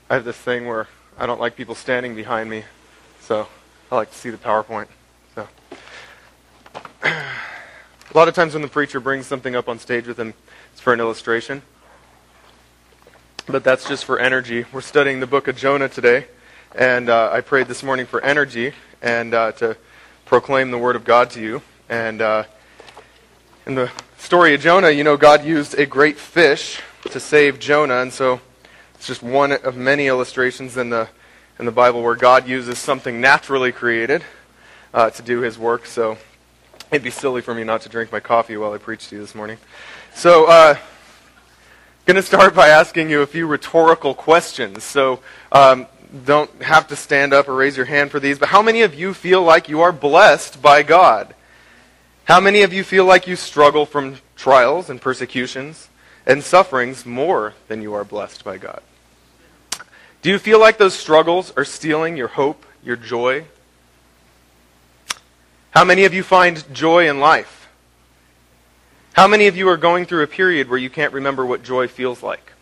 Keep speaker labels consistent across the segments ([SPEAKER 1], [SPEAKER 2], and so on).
[SPEAKER 1] I have this thing where I don't like people standing behind me, so I like to see the PowerPoint. So, a lot of times when the preacher brings something up on stage with him, it's for an illustration. But that's just for energy. We're studying the book of Jonah today, and I prayed this morning for energy and to proclaim the word of God to you. And in the story of Jonah, you know, God used a great fish to save Jonah, and so it's just one of many illustrations in the Bible where God uses something naturally created to do His work. So it'd be silly for me not to drink my coffee while I preach to you this morning. So I'm going to start by asking you a few rhetorical questions. So don't have to stand up or raise your hand for these, but how many of you feel like you are blessed by God? How many of you feel like you struggle from trials and persecutions and sufferings more than you are blessed by God? Do you feel like those struggles are stealing your hope, your joy? How many of you find joy in life? How many of you are going through a period where you can't remember what joy feels like?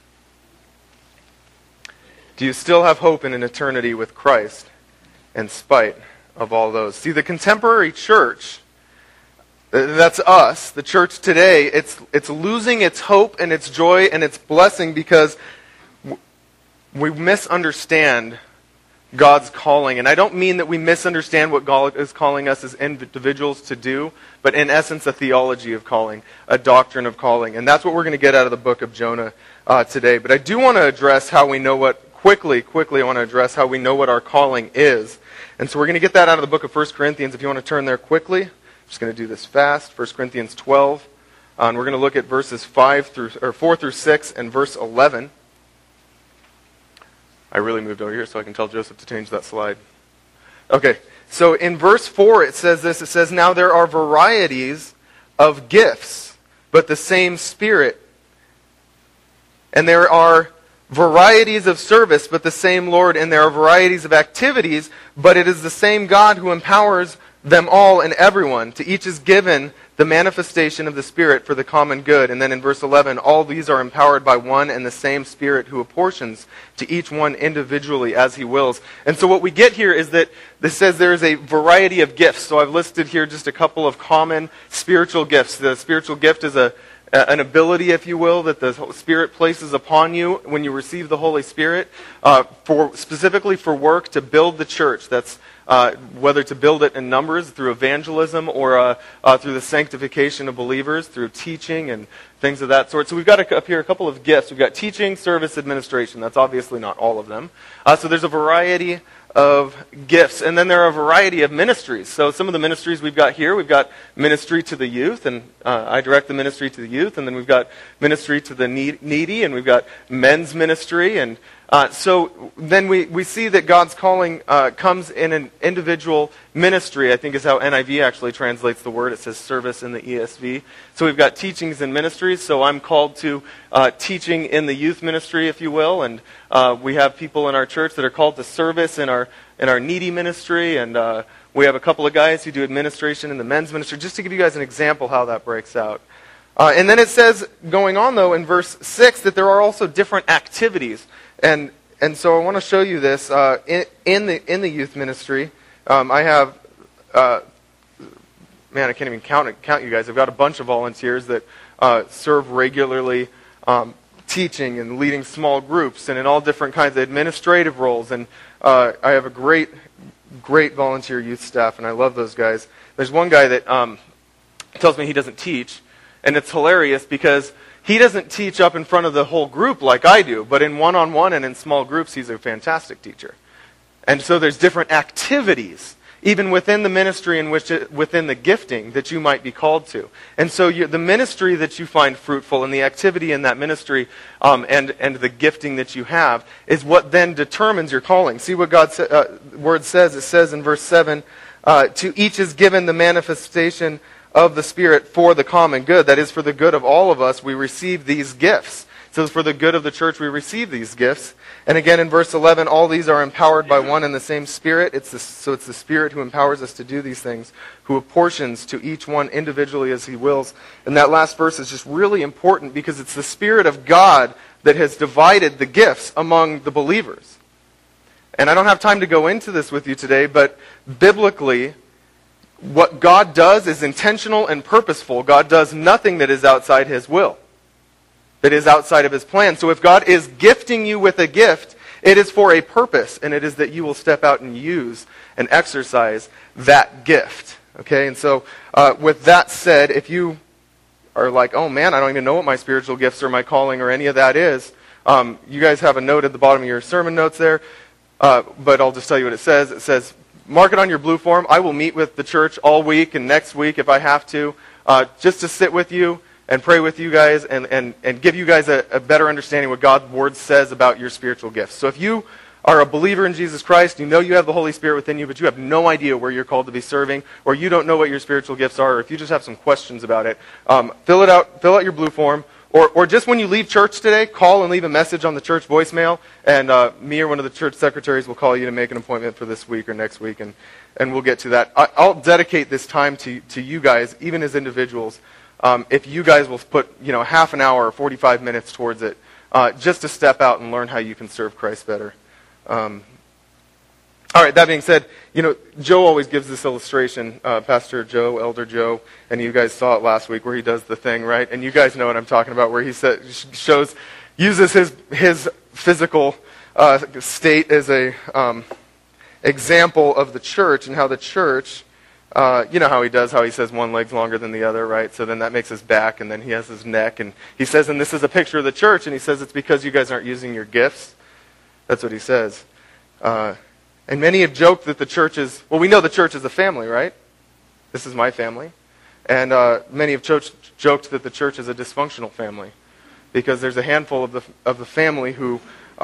[SPEAKER 1] Do you still have hope in an eternity with Christ in spite of all those? See, the contemporary church, that's us, the church today, it's losing its hope and its joy and its blessing because we misunderstand God's calling. And I don't mean that we misunderstand what God is calling us as individuals to do, but in essence a theology of calling, a doctrine of calling. And that's what we're going to get out of the book of Jonah today. But I do want to address how we know what, quickly I want to address how we know what our calling is. And so we're going to get that out of the book of 1 Corinthians. If you want to turn there quickly, I'm just going to do this fast. 1 Corinthians 12. And we're going to look at verses 4 through 6 and verse 11. I really moved over here so I can tell Joseph to change that slide. Okay, so in verse 4 it says this. It says, "Now there are varieties of gifts, but the same Spirit. And there are varieties of service, but the same Lord. And there are varieties of activities, but it is the same God who empowers them all and everyone. To each is given the manifestation of the Spirit for the common good." And then in verse 11, "All these are empowered by one and the same Spirit who apportions to each one individually as He wills." And so what we get here is that this says there is a variety of gifts. So I've listed here just a couple of common spiritual gifts. The spiritual gift is an ability, if you will, that the Spirit places upon you when you receive the Holy Spirit, specifically for work to build the church. That's whether to build it in numbers through evangelism or through the sanctification of believers, through teaching and things of that sort. So we've got up here a couple of gifts. We've got teaching, service, administration. That's obviously not all of them. So there's a variety of gifts. And then there are a variety of ministries. So some of the ministries we've got here, we've got ministry to the youth, and I direct the ministry to the youth. And then we've got ministry to the needy, and we've got men's ministry. And so then we see that God's calling comes in an individual ministry, I think is how NIV actually translates the word. It says service in the ESV. So we've got teachings and ministries. So I'm called to teaching in the youth ministry, if you will. And we have people in our church that are called to service in our needy ministry. And we have a couple of guys who do administration in the men's ministry, just to give you guys an example how that breaks out. And then it says, going on though, in verse 6, that there are also different activities. And so I want to show you this in the youth ministry. I have, man, I can't even count you guys. I've got a bunch of volunteers that serve regularly, teaching and leading small groups, and in all different kinds of administrative roles. And I have a great volunteer youth staff, and I love those guys. There's one guy that tells me he doesn't teach, and it's hilarious because he doesn't teach up in front of the whole group like I do, but in one-on-one and in small groups, he's a fantastic teacher. And so there's different activities, even within the ministry and within the gifting that you might be called to. And so the ministry that you find fruitful and the activity in that ministry and the gifting that you have is what then determines your calling. See what God's word says. It says in verse 7, "To each is given the manifestation of the Spirit for the common good." That is, for the good of all of us, we receive these gifts. So for the good of the church, we receive these gifts. And again in verse 11, "All these are empowered by one and the same Spirit." So it's the Spirit who empowers us to do these things, who apportions to each one individually as He wills. And that last verse is just really important because it's the Spirit of God that has divided the gifts among the believers. And I don't have time to go into this with you today, but biblically, what God does is intentional and purposeful. God does nothing that is outside His will, that is outside of His plan. So if God is gifting you with a gift, it is for a purpose, and it is that you will step out and use and exercise that gift. Okay, and so with that said, if you are like, oh man, I don't even know what my spiritual gifts or my calling or any of that is, you guys have a note at the bottom of your sermon notes there, but I'll just tell you what it says. It says, mark it on your blue form. I will meet with the church all week and next week if I have to, just to sit with you and pray with you guys and give you guys a better understanding what God's Word says about your spiritual gifts. So if you are a believer in Jesus Christ, you know you have the Holy Spirit within you, but you have no idea where you're called to be serving, or you don't know what your spiritual gifts are, or if you just have some questions about it, fill out your blue form, or just when you leave church today, call and leave a message on the church voicemail, and me or one of the church secretaries will call you to make an appointment for this week or next week, and we'll get to that. I'll dedicate this time to you guys, even as individuals, if you guys will put half an hour or 45 minutes towards it, just to step out and learn how you can serve Christ better. All right, that being said, Joe always gives this illustration, Pastor Joe, Elder Joe, and you guys saw it last week where he does the thing, right? And you guys know what I'm talking about, where he uses his physical state as a example of the church, and how the church, you know how he says one leg's longer than the other, right? So then that makes his back, and then he has his neck, and he says, and this is a picture of the church, and he says it's because you guys aren't using your gifts. That's what he says. And many have joked that the church is, well, we know the church is a family, right? This is my family. And many have joked that the church is a dysfunctional family, because there's a handful of the family who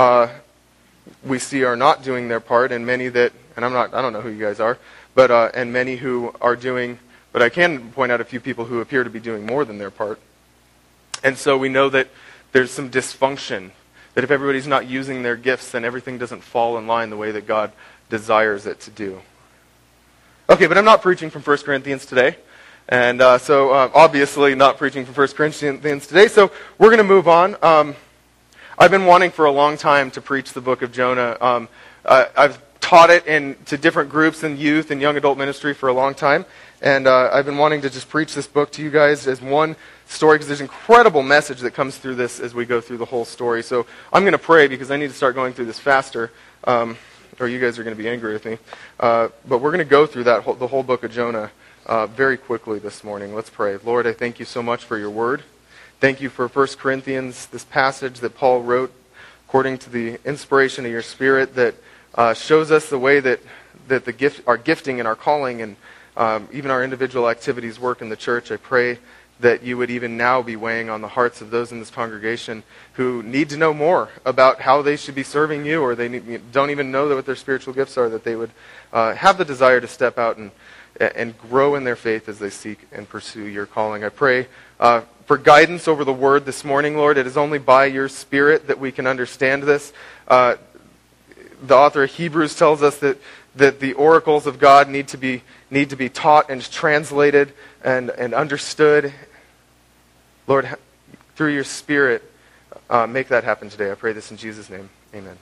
[SPEAKER 1] we see are not doing their part, and many that, and I don't know who you guys are, but and many who are doing, but I can point out a few people who appear to be doing more than their part. And so we know that there's some dysfunction, that if everybody's not using their gifts, then everything doesn't fall in line the way that God desires it to do. Okay, but I'm not preaching from 1 Corinthians today. And so obviously not preaching from 1 Corinthians today. So we're going to move on. I've been wanting for a long time to preach the book of Jonah. I've taught it to different groups in youth and young adult ministry for a long time. And I've been wanting to just preach this book to you guys as one story, because there's an incredible message that comes through this as we go through the whole story. So I'm going to pray, because I need to start going through this faster, or you guys are going to be angry with me. But we're going to go through the whole book of Jonah very quickly this morning. Let's pray. Lord, I thank you so much for your word. Thank you for 1 Corinthians, this passage that Paul wrote according to the inspiration of your Spirit, that shows us the way that our gifting and our calling and even our individual activities work in the church. I pray that you would even now be weighing on the hearts of those in this congregation who need to know more about how they should be serving you, or they don't even know what their spiritual gifts are, that they would have the desire to step out and grow in their faith as they seek and pursue your calling. I pray for guidance over the word this morning, Lord. It is only by your Spirit that we can understand this. The author of Hebrews tells us that the oracles of God need to be taught and translated and understood. Lord, through your Spirit, make that happen today. I pray this in Jesus' name. Amen.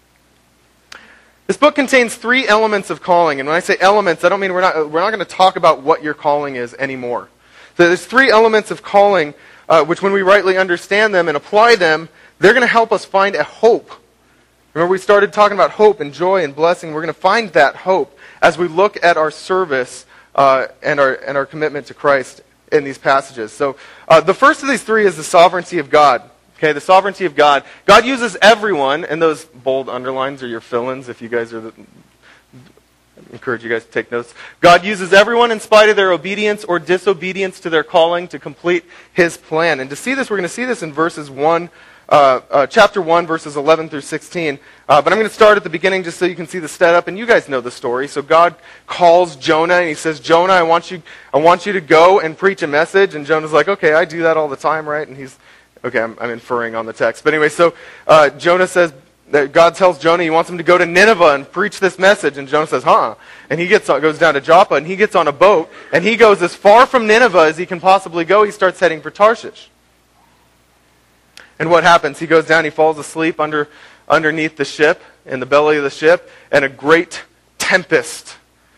[SPEAKER 1] This book contains 3 elements of calling, and when I say elements, I don't mean we're not going to talk about what your calling is anymore. So there's 3 elements of calling, which when we rightly understand them and apply them, they're going to help us find a hope. Remember, we started talking about hope and joy and blessing. We're going to find that hope as we look at our service and our commitment to Christ in these passages. So the first of these 3 is the sovereignty of God. Okay, the sovereignty of God. God uses everyone, and those bold underlines are your fill-ins if you guys are I encourage you guys to take notes. God uses everyone in spite of their obedience or disobedience to their calling to complete his plan. And to see this, we're going to see this in chapter 1, verses 11 through 16. But I'm going to start at the beginning just so you can see the setup, and you guys know the story. So God calls Jonah, and he says, Jonah, I want you to go and preach a message. And Jonah's like, okay, I do that all the time, right? And he's, okay, I'm inferring on the text. But anyway, so Jonah says, that God tells Jonah he wants him to go to Nineveh and preach this message. And Jonah says, And he goes down to Joppa, and he gets on a boat, and he goes as far from Nineveh as he can possibly go. He starts heading for Tarshish. And what happens? He goes down, he falls asleep underneath the ship, in the belly of the ship, and a great tempest,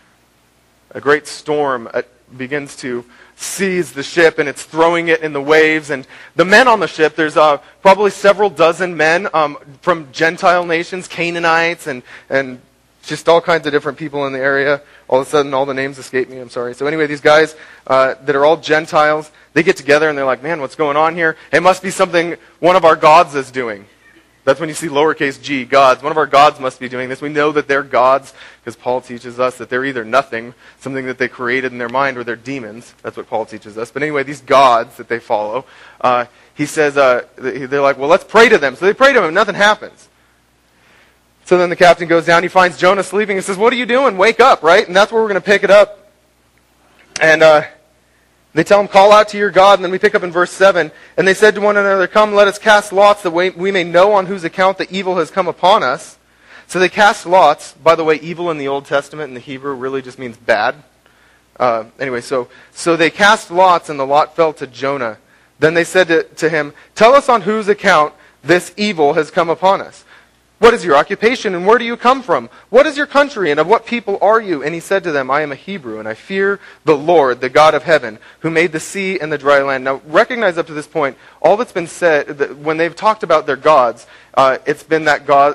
[SPEAKER 1] a great storm begins to seize the ship, and it's throwing it in the waves. And the men on the ship, there's probably several dozen men from Gentile nations, Canaanites, and just all kinds of different people in the area. All of a sudden, all the names escape me. I'm sorry. So anyway, these guys that are all Gentiles, they get together and they're like, man, what's going on here? It must be something one of our gods is doing. That's when you see lowercase g, gods. One of our gods must be doing this. We know that they're gods because Paul teaches us that they're either nothing, something that they created in their mind, or they're demons. That's what Paul teaches us. But anyway, these gods that they follow, he says, they're like, well, let's pray to them. So they pray to him and nothing happens. So then the captain goes down, he finds Jonah sleeping and says, what are you doing? Wake up, right? And that's where we're going to pick it up. And they tell him, call out to your God. And then we pick up in verse 7. And they said to one another, come, let us cast lots that we may know on whose account the evil has come upon us. So they cast lots. By the way, evil in the Old Testament in the Hebrew really just means bad. Anyway, so they cast lots, and the lot fell to Jonah. Then they said to him, tell us on whose account this evil has come upon us. What is your occupation, and where do you come from? What is your country, and of what people are you? And he said to them, I am a Hebrew, and I fear the Lord, the God of heaven, who made the sea and the dry land. Now, recognize up to this point, all that's been said, when they've talked about their gods, it's been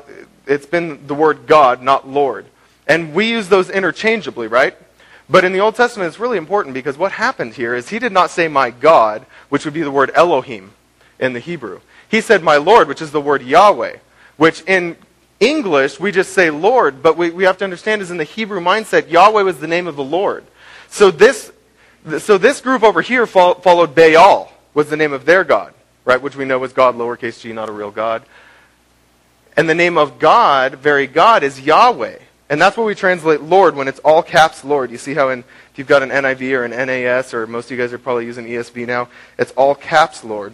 [SPEAKER 1] the word God, not Lord. And we use those interchangeably, right? But in the Old Testament, it's really important, because what happened here is he did not say my God, which would be the word Elohim in the Hebrew. He said my Lord, which is the word Yahweh, which in English we just say Lord, but we have to understand is in the Hebrew mindset, Yahweh was the name of the Lord. So this group over here followed Baal, was the name of their God, right? Which we know was God, lowercase g, not a real God. And the name of God, very God, is Yahweh. And that's what we translate Lord when it's all caps Lord. You see how if you've got an NIV or an NAS, or most of you guys are probably using ESV now, it's all caps Lord.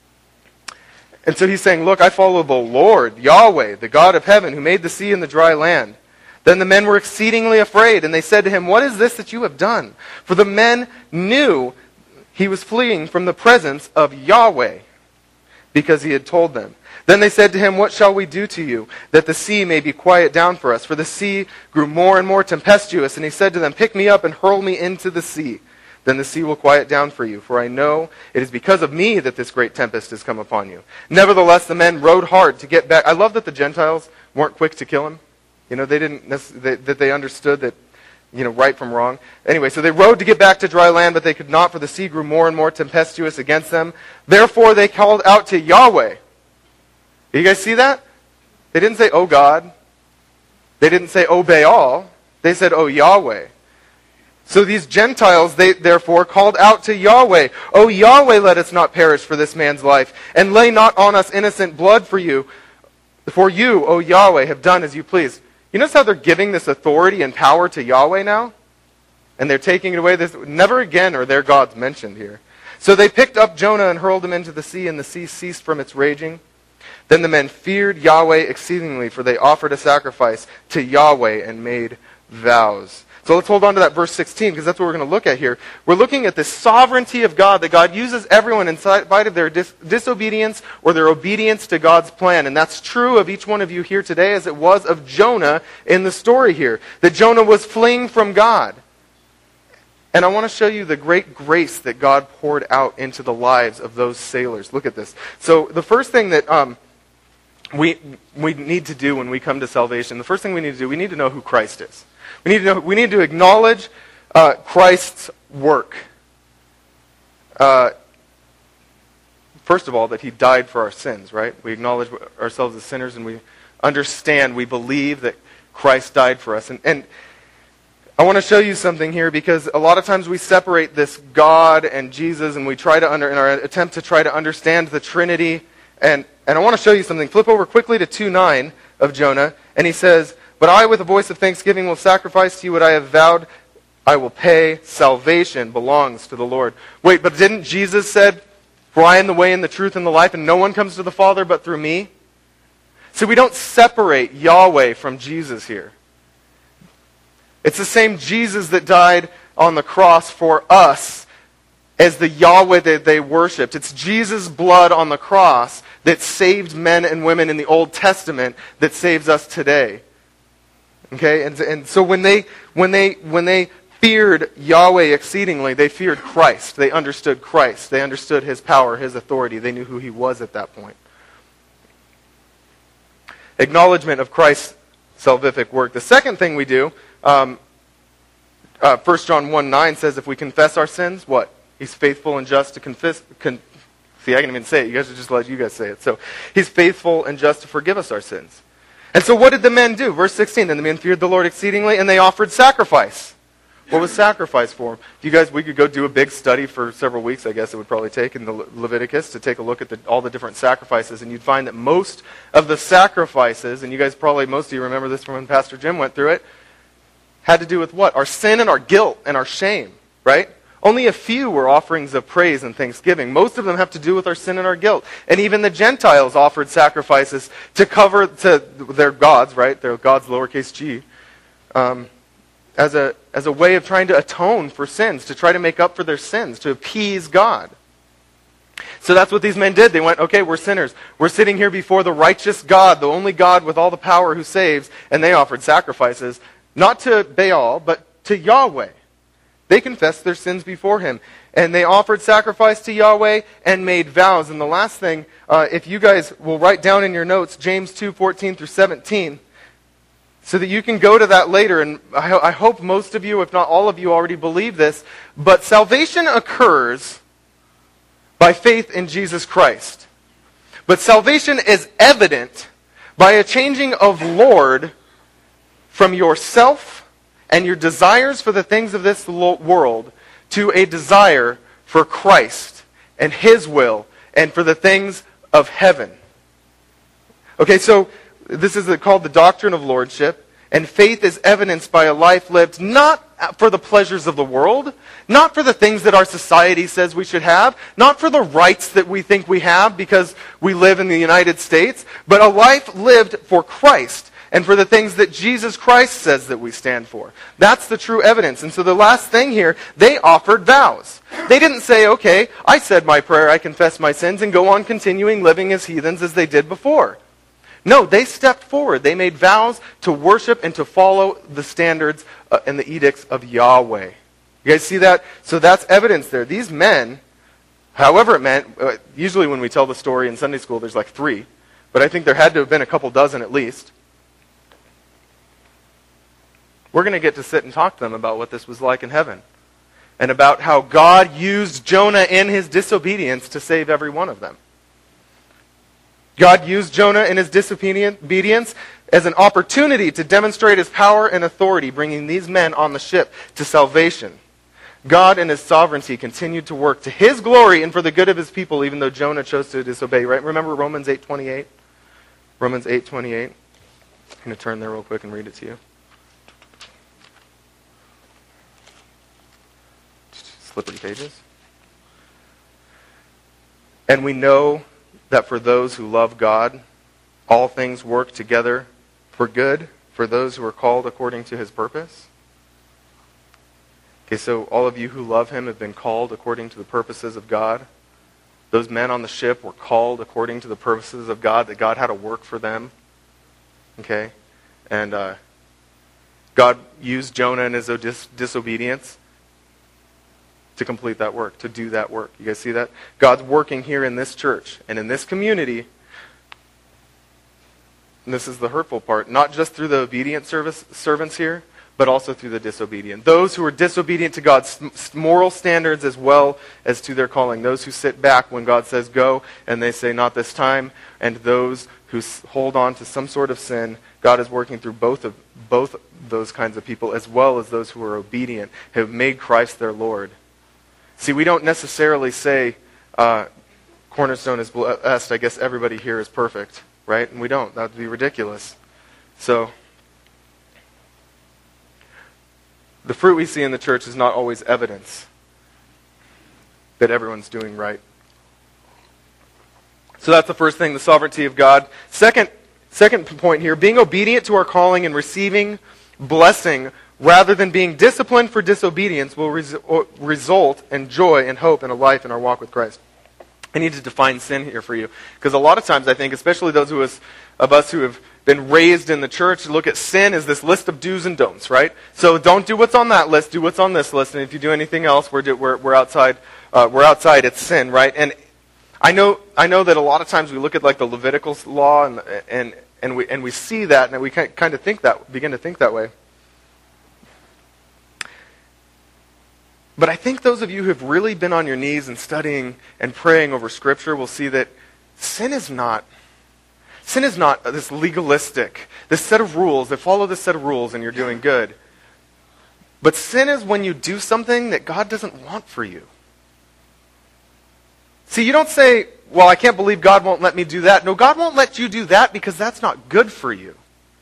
[SPEAKER 1] And so he's saying, look, I follow the Lord, Yahweh, the God of heaven, who made the sea and the dry land. Then the men were exceedingly afraid, and they said to him, what is this that you have done? For the men knew he was fleeing from the presence of Yahweh, because he had told them. Then they said to him, what shall we do to you, that the sea may be quiet down for us? For the sea grew more and more tempestuous. And he said to them, pick me up and hurl me into the sea. Then the sea will quiet down for you. For I know it is because of me that this great tempest has come upon you. Nevertheless, the men rowed hard to get back. I love that the Gentiles weren't quick to kill him. You know, they understood that, right from wrong. Anyway, so they rowed to get back to dry land, but they could not, for the sea grew more and more tempestuous against them. Therefore they called out to Yahweh. You guys see that? They didn't say, oh God. They didn't say, oh Baal. They said, oh Yahweh. So these Gentiles, they therefore called out to Yahweh, O Yahweh, let us not perish for this man's life, and lay not on us innocent blood for you. For you, O Yahweh, have done as you please. You notice how they're giving this authority and power to Yahweh now? And they're taking it away. Never again are their gods mentioned here. So they picked up Jonah and hurled him into the sea, and the sea ceased from its raging. Then the men feared Yahweh exceedingly, for they offered a sacrifice to Yahweh and made vows. So let's hold on to that verse 16, because that's what we're going to look at here. We're looking at the sovereignty of God, that God uses everyone in spite of their disobedience or their obedience to God's plan. And that's true of each one of you here today, as it was of Jonah in the story here. That Jonah was fleeing from God. And I want to show you the great grace that God poured out into the lives of those sailors. Look at this. So the first thing that we need to do when we come to salvation, the first thing we need to do, we need to know who Christ is. We need to acknowledge Christ's work. First of all, that he died for our sins, right? We acknowledge ourselves as sinners, and we understand, we believe that Christ died for us. And I want to show you something here, because a lot of times we separate this God and Jesus, and we try to in our attempt to try to understand the Trinity. And I want to show you something. Flip over quickly to 2:9 of Jonah, and he says, but I, with a voice of thanksgiving, will sacrifice to you what I have vowed. I will pay. Salvation belongs to the Lord. Wait, but didn't Jesus said, for I am the way and the truth and the life, and no one comes to the Father but through me? So we don't separate Yahweh from Jesus here. It's the same Jesus that died on the cross for us, as the Yahweh that they worshipped. It's Jesus' blood on the cross that saved men and women in the Old Testament that saves us today. Okay, and so when they feared Yahweh exceedingly, they feared Christ. They understood Christ. They understood his power, his authority. They knew who he was at that point. Acknowledgement of Christ's salvific work. The second thing we do, 1 John 1:9 says, if we confess our sins, what? He's faithful and just to confess. See, I can't even say it. You guys should just let you guys say it. So he's faithful and just to forgive us our sins. And so what did the men do? Verse 16, then the men feared the Lord exceedingly, and they offered sacrifice. What was sacrifice for? You guys, we could go do a big study for several weeks, I guess it would probably take, in the Leviticus to take a look at all the different sacrifices, and you'd find that most of the sacrifices, and you guys probably, most of you remember this from when Pastor Jim went through it, had to do with what? Our sin and our guilt and our shame, right? Only a few were offerings of praise and thanksgiving. Most of them have to do with our sin and our guilt. And even the Gentiles offered sacrifices to cover to their gods, right? Their gods, lowercase g, as a way of trying to atone for sins, to try to make up for their sins, to appease God. So that's what these men did. They went, okay, we're sinners. We're sitting here before the righteous God, the only God with all the power who saves, and they offered sacrifices, not to Baal, but to Yahweh. They confessed their sins before him. And they offered sacrifice to Yahweh and made vows. And the last thing, if you guys will write down in your notes, James 2:14 through 17, so that you can go to that later. And I hope most of you, if not all of you, already believe this. But salvation occurs by faith in Jesus Christ. But salvation is evident by a changing of Lord from yourself and your desires for the things of this world to a desire for Christ and his will and for the things of heaven. Okay, so this is called the doctrine of lordship, and faith is evidenced by a life lived not for the pleasures of the world, not for the things that our society says we should have, not for the rights that we think we have because we live in the United States, but a life lived for Christ and for the things that Jesus Christ says that we stand for. That's the true evidence. And so the last thing here, they offered vows. They didn't say, okay, I said my prayer, I confess my sins, and go on continuing living as heathens as they did before. No, they stepped forward. They made vows to worship and to follow the standards and the edicts of Yahweh. You guys see that? So that's evidence there. These men, however it meant, usually when we tell the story in Sunday school, there's like 3. But I think there had to have been a couple dozen at least. We're going to get to sit and talk to them about what this was like in heaven. And about how God used Jonah in his disobedience to save every one of them. God used Jonah in his disobedience as an opportunity to demonstrate his power and authority, bringing these men on the ship to salvation. God in his sovereignty continued to work to his glory and for the good of his people, even though Jonah chose to disobey. Right? Remember Romans 8:28? Romans 8:28. I'm going to turn there real quick and read it to you. Slippery pages. And we know that for those who love God, all things work together for good, for those who are called according to his purpose. Okay, so all of you who love him have been called according to the purposes of God. Those men on the ship were called according to the purposes of God, that God had a work for them. Okay? And God used Jonah in his disobedience to complete that work, to do that work. You guys see that? God's working here in this church and in this community. And this is the hurtful part. Not just through the obedient servants here, but also through the disobedient. Those who are disobedient to God's moral standards as well as to their calling. Those who sit back when God says go and they say not this time. And those who hold on to some sort of sin. God is working through both those kinds of people, as well as those who are obedient, have made Christ their Lord. See, we don't necessarily say Cornerstone is blessed. I guess everybody here is perfect, right? And we don't. That would be ridiculous. So, the fruit we see in the church is not always evidence that everyone's doing right. So that's the first thing, the sovereignty of God. Second point here, being obedient to our calling and receiving blessing rather than being disciplined for disobedience, will result in joy and hope and a life in our walk with Christ. I need to define sin here for you, because a lot of times I think, especially those of us who have been raised in the church, look at sin as this list of do's and don'ts, right? So don't do what's on that list, do what's on this list, and if you do anything else, we're outside. We're outside. It's sin, right? And I know that a lot of times we look at like the Levitical law and we see that, and we kind of begin to think that way. But I think those of you who have really been on your knees and studying and praying over Scripture will see that sin is not this legalistic, this set of rules, that follow this set of rules and you're doing good. But sin is when you do something that God doesn't want for you. See, you don't say, well, I can't believe God won't let me do that. No, God won't let you do that because that's not good for you.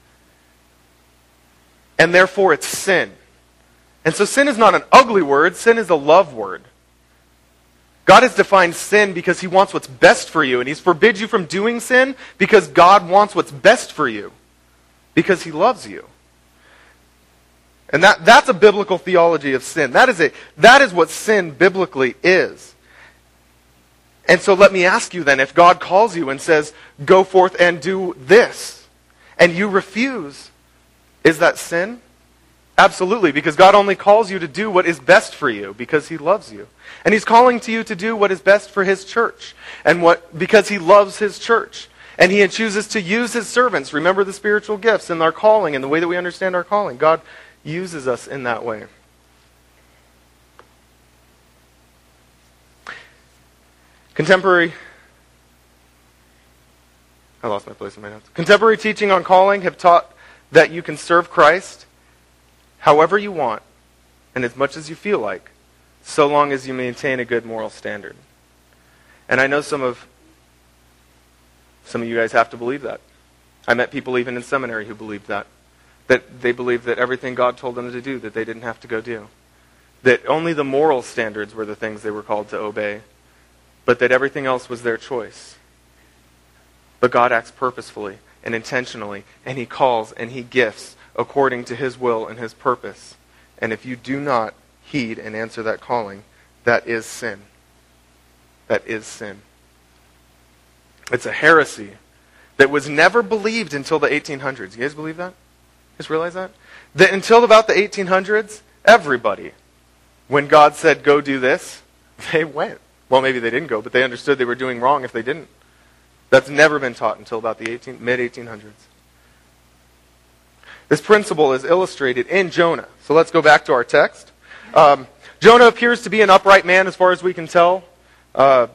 [SPEAKER 1] And therefore it's sin. And so sin is not an ugly word, sin is a love word. God has defined sin because he wants what's best for you, and he's forbid you from doing sin because God wants what's best for you, because he loves you. And that's a biblical theology of sin. That is what sin biblically is. And so let me ask you then, if God calls you and says, go forth and do this, and you refuse, is that sin? Absolutely, because God only calls you to do what is best for you because he loves you. And he's calling to you to do what is best for his church, because he loves his church. And he chooses to use his servants. Remember the spiritual gifts and our calling and the way that we understand our calling. God uses us in that way. Contemporary teaching on calling have taught that you can serve Christ however you want, and as much as you feel like, so long as you maintain a good moral standard. And I know some of you guys have to believe that. I met people even in seminary who believed that they believed that everything God told them to do, that they didn't have to go do. That only the moral standards were the things they were called to obey, but that everything else was their choice. But God acts purposefully and intentionally, and he calls and he gifts according to his will and his purpose. And if you do not heed and answer that calling, that is sin. That is sin. It's a heresy that was never believed until the 1800s. You guys believe that? You guys realize that? That until about the 1800s, everybody, when God said, go do this, they went. Well, maybe they didn't go, but they understood they were doing wrong if they didn't. That's never been taught until about the mid-1800s. This principle is illustrated in Jonah. So let's go back to our text. Jonah appears to be an upright man as far as we can tell. I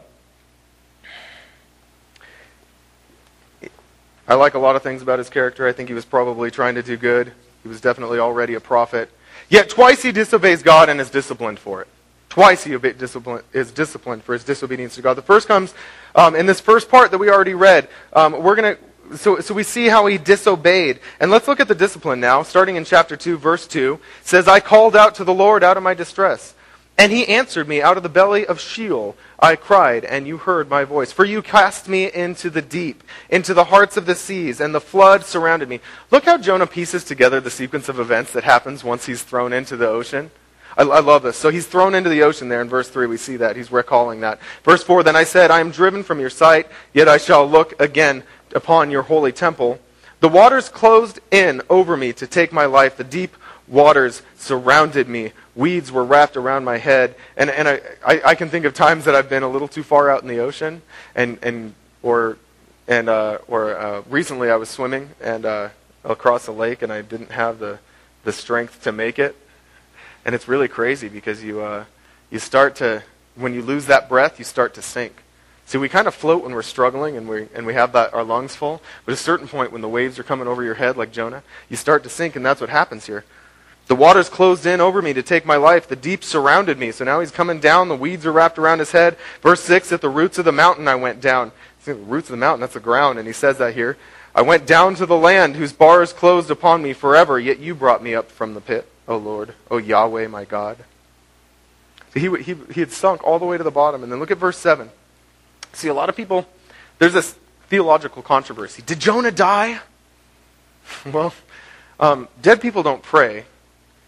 [SPEAKER 1] like a lot of things about his character. I think he was probably trying to do good. He was definitely already a prophet. Yet twice he disobeys God and is disciplined for it. Twice he is disciplined for his disobedience to God. The first comes in this first part that we already read. So we see how he disobeyed. And let's look at the discipline now. Starting in chapter 2, verse 2. It says, I called out to the Lord out of my distress. And he answered me out of the belly of Sheol. I cried, and you heard my voice. For you cast me into the deep, into the hearts of the seas, and the flood surrounded me. Look how Jonah pieces together the sequence of events that happens once he's thrown into the ocean. I love this. So he's thrown into the ocean there in verse 3. We see that. He's recalling that. Verse 4, then I said, I am driven from your sight, yet I shall look again upon your holy temple. The waters closed in over me to take my life. The deep waters surrounded me. Weeds were wrapped around my head. And I can think of times that I've been a little too far out in the ocean, or recently I was swimming across a lake and I didn't have the strength to make it. And it's really crazy because you start to, when you lose that breath, you start to sink. See, we kind of float when we're struggling and we have our lungs full. But at a certain point, when the waves are coming over your head like Jonah, you start to sink, and that's what happens here. The waters closed in over me to take my life. The deep surrounded me. So now he's coming down. The weeds are wrapped around his head. Verse 6, at the roots of the mountain I went down. See, the roots of the mountain, that's the ground, and he says that here. I went down to the land whose bars closed upon me forever, yet you brought me up from the pit, O Lord, O Yahweh my God. So he had sunk all the way to the bottom. And then look at verse 7. See, a lot of people, there's this theological controversy. Did Jonah die? Well, dead people don't pray.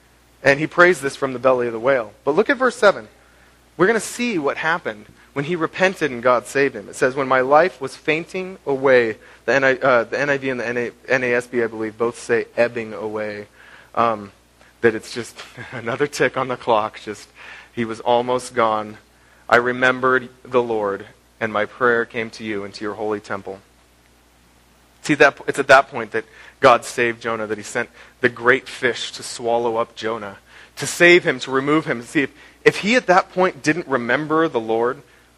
[SPEAKER 1] And he prays this from the belly of the whale. But look at verse 7. We're going to see what happened when he repented and God saved him. It says, when my life was fainting away, the NIV and the NASB, I believe, both say ebbing away. That it's just another tick on the clock. Just, he was almost gone. I remembered the Lord, and my prayer came to you and to your holy temple. See, it's at that point that God saved Jonah, that he sent the great fish to swallow up Jonah, to save him, to remove him. See, if he at that point didn't remember the Lord,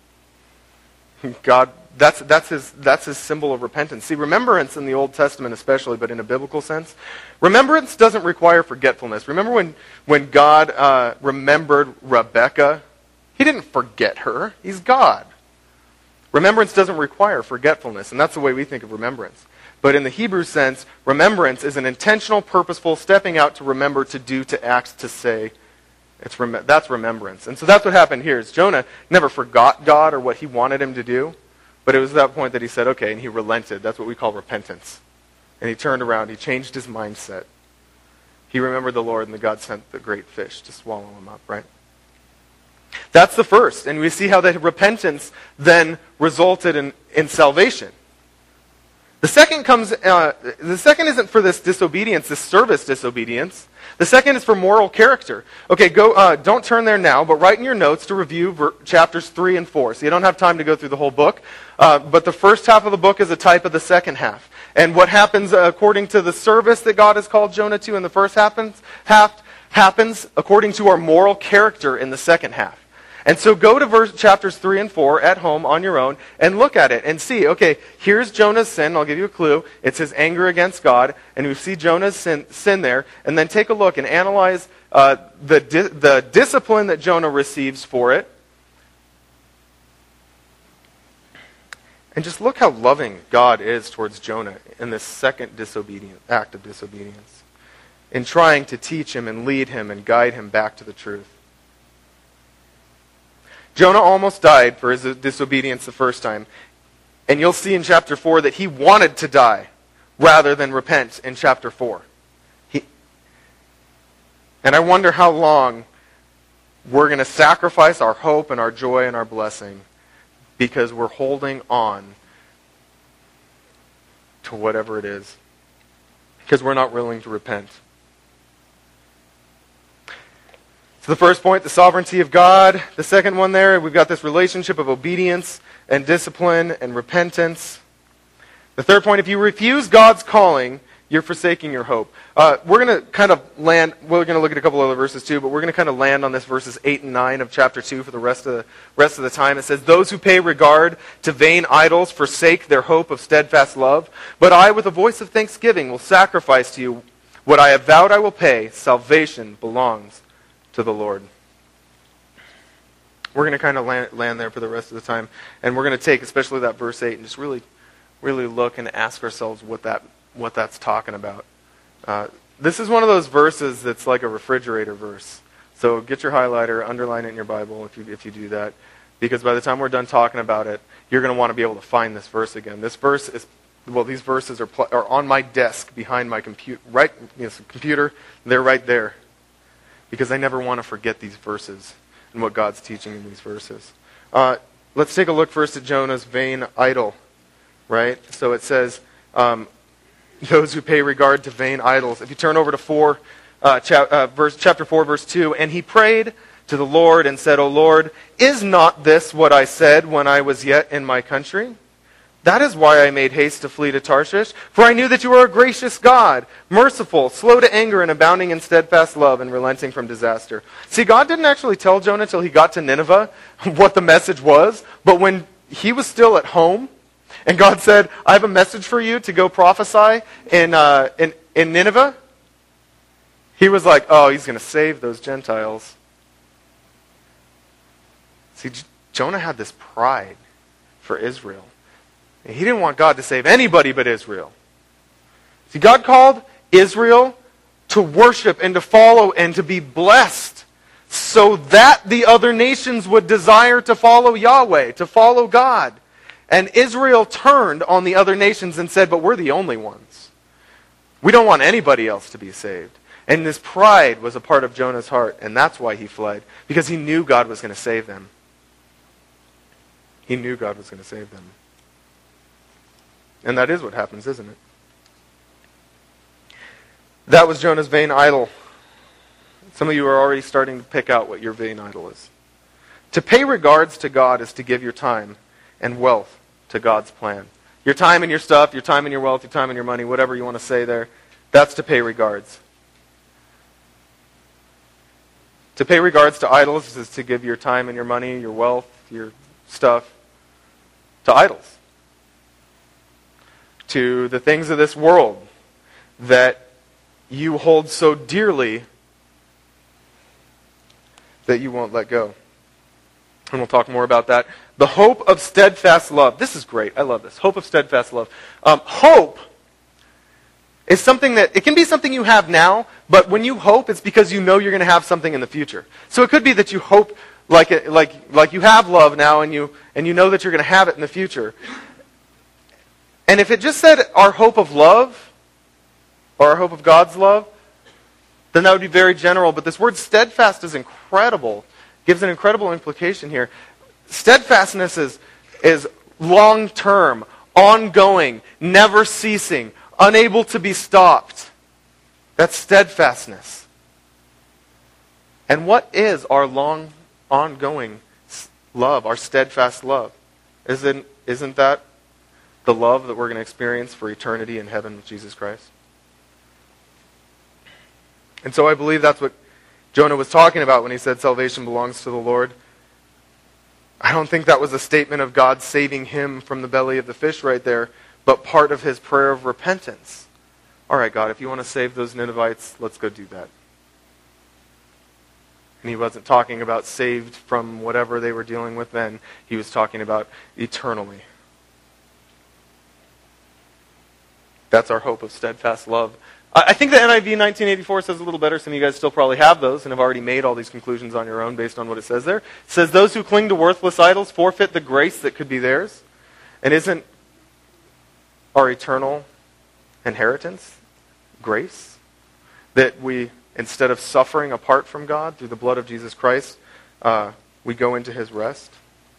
[SPEAKER 1] God, that's his symbol of repentance. See, remembrance in the Old Testament especially, but in a biblical sense, remembrance doesn't require forgetfulness. Remember when God remembered Rebekah? He didn't forget her. He's God. Remembrance doesn't require forgetfulness, and that's the way we think of remembrance. But in the Hebrew sense, remembrance is an intentional, purposeful stepping out to remember, to do, to act, to say. That's remembrance. And so that's what happened here. Is Jonah never forgot God or what he wanted him to do, but it was at that point that he said, okay, and he relented. That's what we call repentance. And he turned around. He changed his mindset. He remembered the Lord, and the God sent the great fish to swallow him up, right? That's the first. And we see how that repentance then resulted in salvation. The second isn't for this disobedience, this service disobedience. The second is for moral character. Okay, don't turn there now, but write in your notes to review chapters 3 and 4. So you don't have time to go through the whole book. But the first half of the book is a type of the second half. And what happens according to the service that God has called Jonah to in the first half happens according to our moral character in the second half. And so go to chapters 3 and 4 at home on your own and look at it and see, okay, here's Jonah's sin. I'll give you a clue. It's his anger against God. And we see Jonah's sin there. And then take a look and analyze the discipline that Jonah receives for it. And just look how loving God is towards Jonah in this second act of disobedience, in trying to teach him and lead him and guide him back to the truth. Jonah almost died for his disobedience the first time. And you'll see in chapter 4 that he wanted to die rather than repent in chapter 4. And I wonder how long we're going to sacrifice our hope and our joy and our blessing because we're holding on to whatever it is. Because we're not willing to repent. So the first point, the sovereignty of God. The second one there, we've got this relationship of obedience and discipline and repentance. The third point, if you refuse God's calling, you're forsaking your hope. We're going to kind of land, we're going to look at a couple other verses too, but we're going to kind of land on this verses 8 and 9 of chapter 2 for the rest of the time. It says, those who pay regard to vain idols forsake their hope of steadfast love, but I with a voice of thanksgiving will sacrifice to you what I have vowed I will pay. Salvation belongs to the Lord. We're going to kind of land there for the rest of the time, and we're going to take especially that verse 8 and just really look and ask ourselves what that's talking about. This is one of those verses that's like a refrigerator verse. So get your highlighter, underline it in your Bible if you do that, because by the time we're done talking about it, you're going to want to be able to find this verse again. This verse is, these verses are on my desk behind my computer. They're right there. Because I never want to forget these verses and what God's teaching in these verses. Let's take a look first at Jonah's vain idol. Right? So it says, those who pay regard to vain idols. If you turn over to chapter 4, verse 2, and he prayed to the Lord and said, O Lord, is not this what I said when I was yet in my country? That is why I made haste to flee to Tarshish, for I knew that you are a gracious God, merciful, slow to anger, and abounding in steadfast love, and relenting from disaster. See, God didn't actually tell Jonah till he got to Nineveh what the message was, but when he was still at home, and God said, I have a message for you to go prophesy in Nineveh, he was like, oh, he's going to save those Gentiles. See, Jonah had this pride for Israel. He didn't want God to save anybody but Israel. See, God called Israel to worship and to follow and to be blessed so that the other nations would desire to follow Yahweh, to follow God. And Israel turned on the other nations and said, but we're the only ones. We don't want anybody else to be saved. And this pride was a part of Jonah's heart, and that's why he fled, because he knew God was going to save them. He knew God was going to save them. And that is what happens, isn't it? That was Jonah's vain idol. Some of you are already starting to pick out what your vain idol is. To pay regards to God is to give your time and wealth to God's plan. Your time and your stuff, your time and your wealth, your time and your money, whatever you want to say there, that's to pay regards. To pay regards to idols is to give your time and your money, your wealth, your stuff to idols. To the things of this world that you hold so dearly that you won't let go. And we'll talk more about that. The hope of steadfast love. This is great. I love this. Hope of steadfast love. Hope is something that, it can be something you have now, but when you hope, it's because you know you're going to have something in the future. So it could be that you hope like you have love now, and you know that you're going to have it in the future. And if it just said our hope of love, or our hope of God's love, then that would be very general. But this word steadfast is incredible. Gives an incredible implication here. Steadfastness is long-term, ongoing, never ceasing, unable to be stopped. That's steadfastness. And what is our long, ongoing love, our steadfast love? Isn't that the love that we're going to experience for eternity in heaven with Jesus Christ? And so I believe that's what Jonah was talking about when he said salvation belongs to the Lord. I don't think that was a statement of God saving him from the belly of the fish right there, but part of his prayer of repentance. All right, God, if you want to save those Ninevites, let's go do that. And he wasn't talking about saved from whatever they were dealing with then. He was talking about eternally. That's our hope of steadfast love. I think the NIV 1984 says a little better. Some of you guys still probably have those and have already made all these conclusions on your own based on what it says there. It says, those who cling to worthless idols forfeit the grace that could be theirs. And isn't our eternal inheritance grace? That we, instead of suffering apart from God through the blood of Jesus Christ, we go into his rest.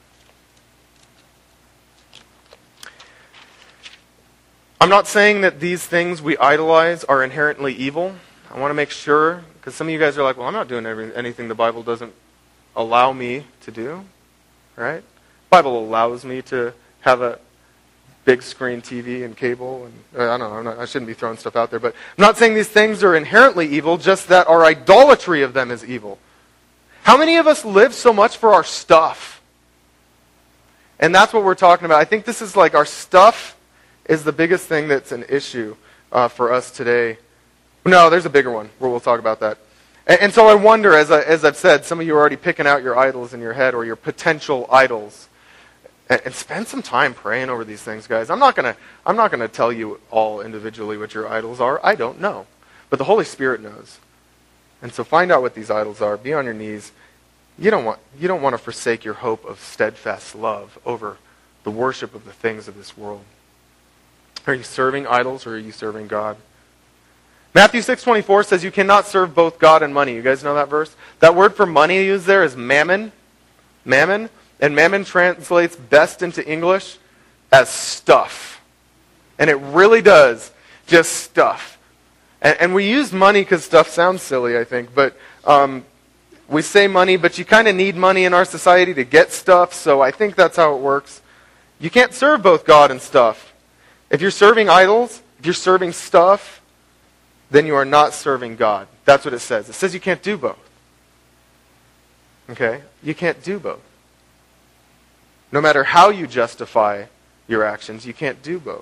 [SPEAKER 1] I'm not saying that these things we idolize are inherently evil. I want to make sure, because some of you guys are like, well, I'm not doing anything the Bible doesn't allow me to do. Right? The Bible allows me to have a big screen TV and cable. And I don't know, I shouldn't be throwing stuff out there. But I'm not saying these things are inherently evil, just that our idolatry of them is evil. How many of us live so much for our stuff? And that's what we're talking about. I think this is like our stuff is the biggest thing that's an issue for us today. No, there's a bigger one where we'll talk about that. And so I wonder, as I've said, some of you are already picking out your idols in your head or your potential idols. And spend some time praying over these things, guys. I'm not gonna tell you all individually what your idols are. I don't know. But the Holy Spirit knows. And so find out what these idols are. Be on your knees. You don't want to forsake your hope of steadfast love over the worship of the things of this world. Are you serving idols or are you serving God? Matthew 6:24 says you cannot serve both God and money. You guys know that verse? That word for money used there is mammon. Mammon. And mammon translates best into English as stuff. And it really does. Just stuff. And we use money because stuff sounds silly, I think. But we say money, but you kind of need money in our society to get stuff. So I think that's how it works. You can't serve both God and stuff. If you're serving idols, if you're serving stuff, then you are not serving God. That's what it says. It says you can't do both. Okay? You can't do both. No matter how you justify your actions, you can't do both.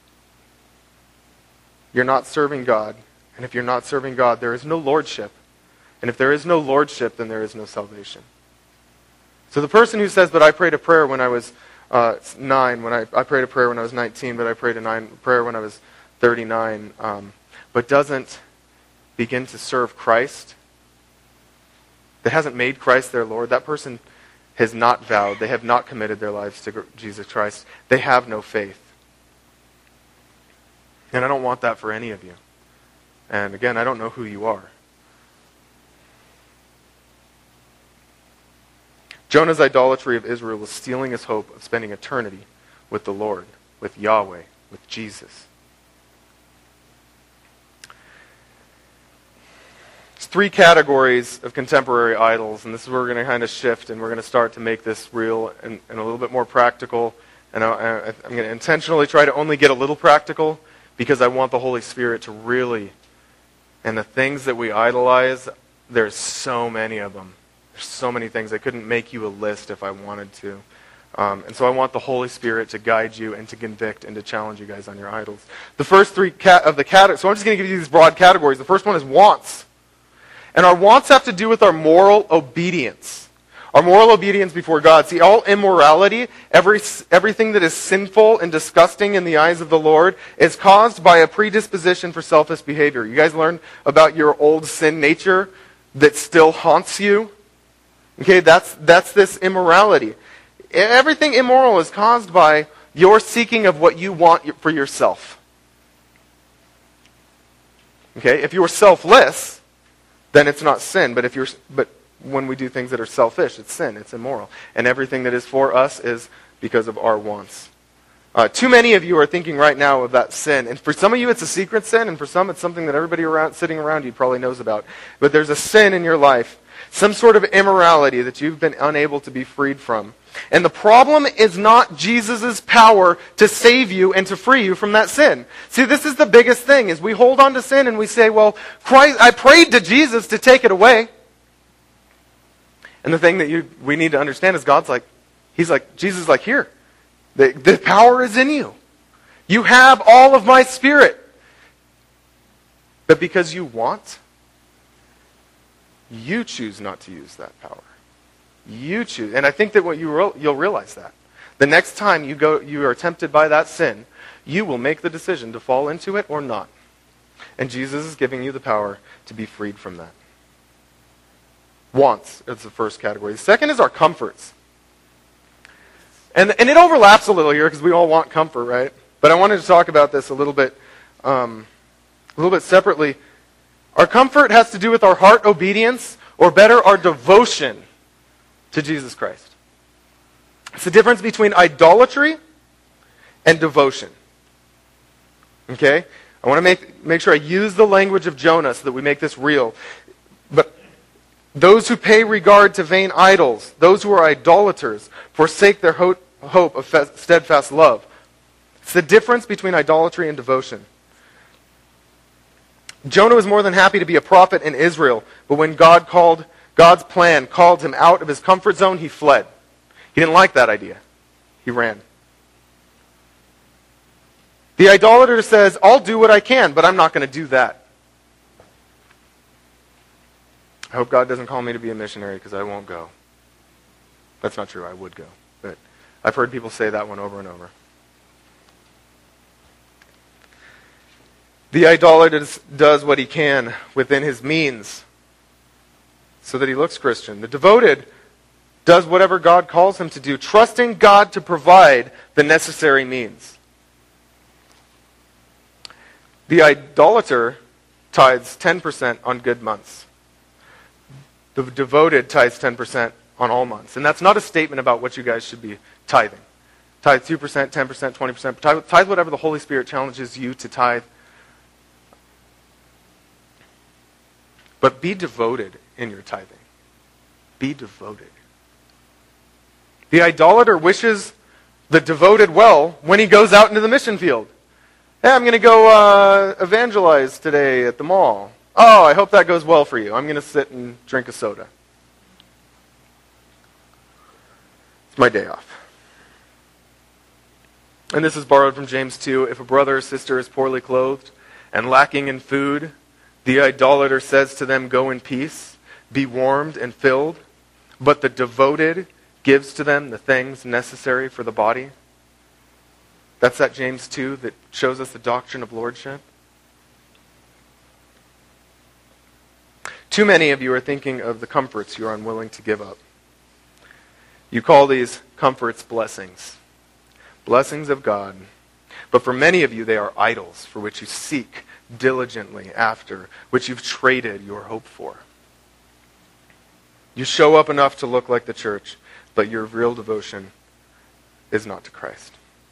[SPEAKER 1] You're not serving God. And if you're not serving God, there is no lordship. And if there is no lordship, then there is no salvation. So the person who says, but I prayed a prayer when I was 9, when I prayed a prayer when I was 19, but I prayed a prayer when I was 39, but doesn't begin to serve Christ, that hasn't made Christ their Lord, that person has not vowed, they have not committed their lives to Jesus Christ. They have no faith. And I don't want that for any of you. And again, I don't know who you are. Jonah's idolatry of Israel was stealing his hope of spending eternity with the Lord, with Yahweh, with Jesus. There's three categories of contemporary idols, and this is where we're going to kind of shift, and we're going to start to make this real and a little bit more practical. And I'm going to intentionally try to only get a little practical because I want the Holy Spirit to really, and the things that we idolize, there's so many of them. There's so many things. I couldn't make you a list if I wanted to. And so I want the Holy Spirit to guide you and to convict and to challenge you guys on your idols. The first three of the categories, so I'm just going to give you these broad categories. The first one is wants. And our wants have to do with our moral obedience. Our moral obedience before God. See, all immorality, everything that is sinful and disgusting in the eyes of the Lord is caused by a predisposition for selfish behavior. You guys learned about your old sin nature that still haunts you? Okay, that's this immorality. Everything immoral is caused by your seeking of what you want for yourself. Okay, if you're selfless, then it's not sin. But when we do things that are selfish, it's sin, it's immoral. And everything that is for us is because of our wants. Too many of you are thinking right now of that sin. And for some of you, it's a secret sin, and for some, it's something that everybody sitting around you probably knows about. But there's a sin in your life, some sort of immorality that you've been unable to be freed from. And the problem is not Jesus' power to save you and to free you from that sin. See, this is the biggest thing, is we hold on to sin and we say, well, Christ, I prayed to Jesus to take it away. And the thing that we need to understand is Jesus is like, here, the power is in you. You have all of my Spirit. But because you want, you choose not to use that power. You choose. And I think that you'll realize that. The next time you are tempted by that sin, you will make the decision to fall into it or not. And Jesus is giving you the power to be freed from that. Wants is the first category. The second is our comforts. And it overlaps a little here because we all want comfort, right? But I wanted to talk about this a little bit separately. Our comfort has to do with our heart obedience, or better, our devotion to Jesus Christ. It's the difference between idolatry and devotion. Okay? I want to make sure I use the language of Jonah so that we make this real. But those who pay regard to vain idols, those who are idolaters, forsake their hope of steadfast love. It's the difference between idolatry and devotion. Jonah was more than happy to be a prophet in Israel, but when God's plan called him out of his comfort zone, he fled. He didn't like that idea. He ran. The idolater says, I'll do what I can, but I'm not going to do that. I hope God doesn't call me to be a missionary because I won't go. That's not true. I would go. But I've heard people say that one over and over. The idolater does what he can within his means so that he looks Christian. The devoted does whatever God calls him to do, trusting God to provide the necessary means. The idolater tithes 10% on good months. The devoted tithes 10% on all months. And that's not a statement about what you guys should be tithing. Tithe 2%, 10%, 20%. Tithe whatever the Holy Spirit challenges you to tithe. But be devoted in your tithing. Be devoted. The idolater wishes the devoted well when he goes out into the mission field. Hey, I'm going to go evangelize today at the mall. Oh, I hope that goes well for you. I'm going to sit and drink a soda. It's my day off. And this is borrowed from James 2. If a brother or sister is poorly clothed and lacking in food, the idolater says to them, go in peace, be warmed and filled. But the devoted gives to them the things necessary for the body. That's that James 2 that shows us the doctrine of lordship. Too many of you are thinking of the comforts you're unwilling to give up. You call these comforts blessings. Blessings of God. But for many of you, they are idols for which you seek diligently after, which you've traded your hope for. You show up enough to look like the church, but your real devotion is not to Christ.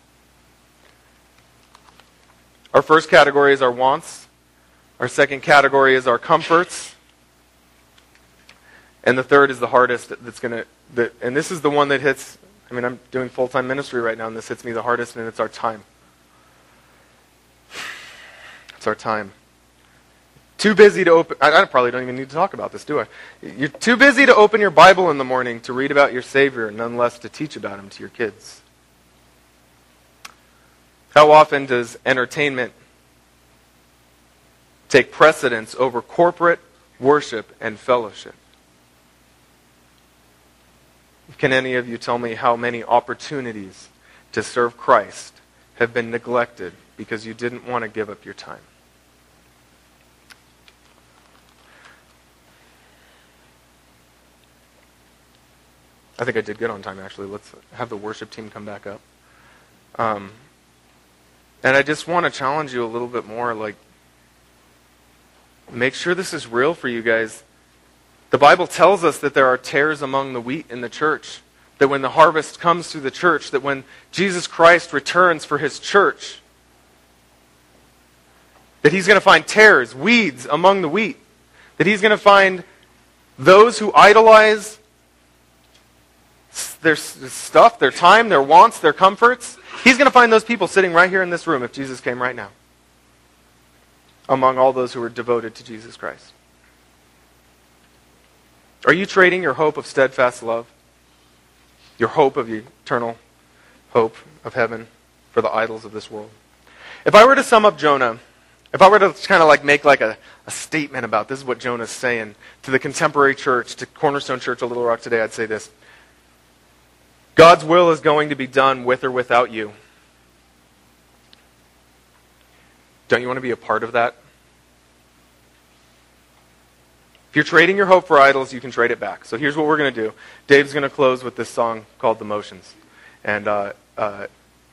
[SPEAKER 1] Our first category is our wants. Our second category is our comforts. And the third is the hardest and this is the one that hits, I'm doing full-time ministry right now, and this hits me the hardest, and it's our time. It's our time. Too busy to open, I probably don't even need to talk about this, do I? You're too busy to open your Bible in the morning to read about your Savior, nonetheless to teach about Him to your kids. How often does entertainment take precedence over corporate worship and fellowship? Can any of you tell me how many opportunities to serve Christ have been neglected because you didn't want to give up your time? I think I did good on time, actually. Let's have the worship team come back up. And I just want to challenge you a little bit more, make sure this is real for you guys. The Bible tells us that there are tares among the wheat in the church, that when the harvest comes through the church, that when Jesus Christ returns for His church, that He's going to find tares, weeds among the wheat, that He's going to find those who idolize their stuff, their time, their wants, their comforts. He's going to find those people sitting right here in this room if Jesus came right now, among all those who are devoted to Jesus Christ. Are you trading your hope of steadfast love, your hope of eternal hope of heaven, for the idols of this world? If I were to sum up Jonah, if I were to kind of make a statement about this is what Jonah's saying to the contemporary church, to Cornerstone Church of Little Rock today, I'd say this: God's will is going to be done with or without you. Don't you want to be a part of that? If you're trading your hope for idols, you can trade it back. So here's what we're going to do. Dave's going to close with this song called The Motions. And that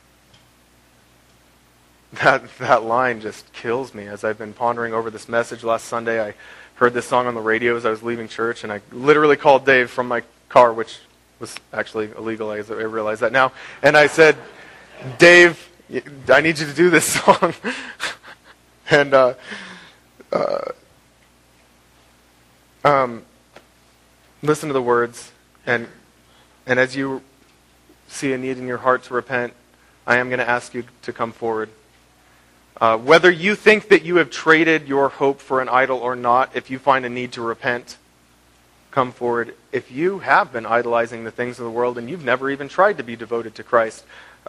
[SPEAKER 1] line just kills me. As I've been pondering over this message last Sunday, I heard this song on the radio as I was leaving church, and I literally called Dave from my car, which was actually illegal. I realize that now. And I said, Dave, I need you to do this song. And listen to the words, and as you see a need in your heart to repent, I am going to ask you to come forward. Whether you think that you have traded your hope for an idol or not, if you find a need to repent, come forward. If you have been idolizing the things of the world and you've never even tried to be devoted to Christ,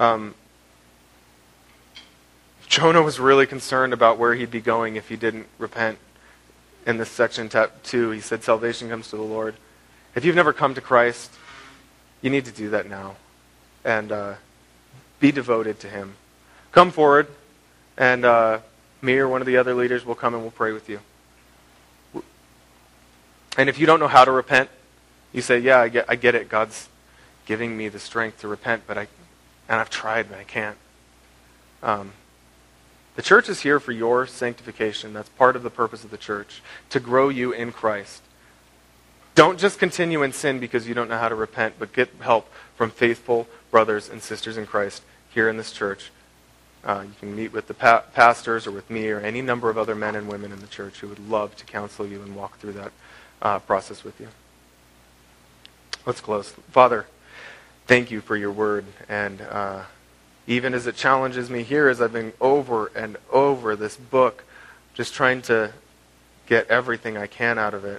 [SPEAKER 1] Jonah was really concerned about where he'd be going if he didn't repent. In this section, tab 2, he said, salvation comes to the Lord. If you've never come to Christ, you need to do that now. And be devoted to Him. Come forward, and me or one of the other leaders will come and we'll pray with you. And if you don't know how to repent, you say, yeah, I get it. God's giving me the strength to repent, and I've tried, but I can't. The church is here for your sanctification. That's part of the purpose of the church, to grow you in Christ. Don't just continue in sin because you don't know how to repent, but get help from faithful brothers and sisters in Christ here in this church. You can meet with the pastors or with me or any number of other men and women in the church who would love to counsel you and walk through that process with you. Let's close. Father, thank you for your word, and even as it challenges me here, as I've been over and over this book, just trying to get everything I can out of it,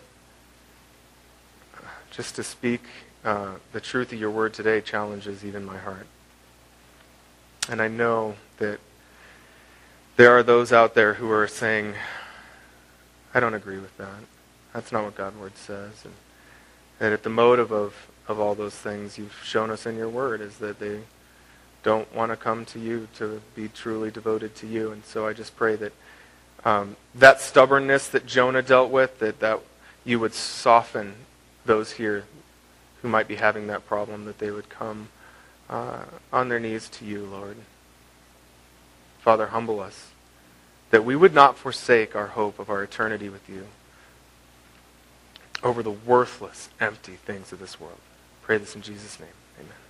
[SPEAKER 1] just to speak the truth of your word today challenges even my heart. And I know that there are those out there who are saying, I don't agree with that. That's not what God's word says. And that the motive of all those things you've shown us in your word is that they don't want to come to you to be truly devoted to you. And so I just pray that that stubbornness that Jonah dealt with, that you would soften those here who might be having that problem, that they would come on their knees to you, Lord. Father, humble us, that we would not forsake our hope of our eternity with you over the worthless, empty things of this world. Pray this in Jesus' name. Amen.